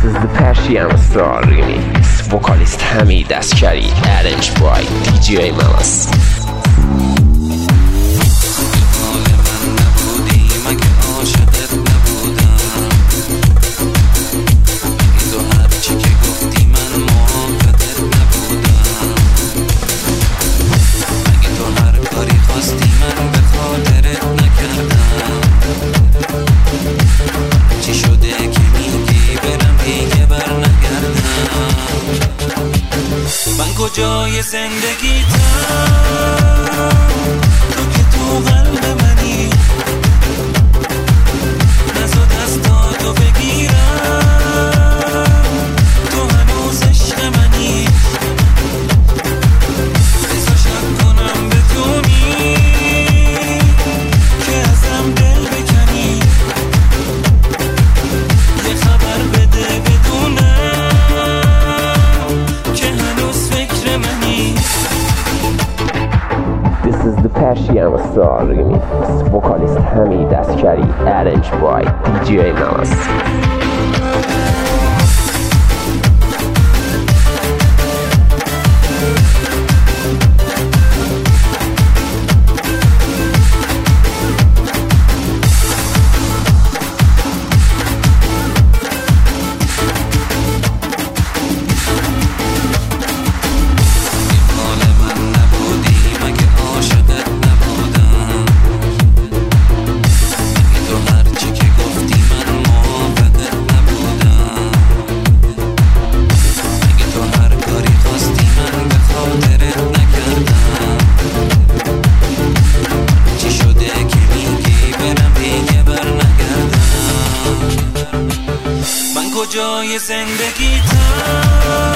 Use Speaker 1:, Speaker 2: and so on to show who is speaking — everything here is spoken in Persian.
Speaker 1: is the Persian Star remix. Vocalist Hamid Askari, arranged by DJ Malas.
Speaker 2: کجای زندگیتم تو که تو قلب منی نزد دستاتو بگیرم تو هنوز عشق منی بذار شک کنم بتونی که ازم دل بکنی یه خبر بده بدونم که هنوز فکر منی.
Speaker 1: This is the Persian Star remix. Vocalist Hamid Askari, arranged by DJ Malas.
Speaker 2: کجای زندگیتم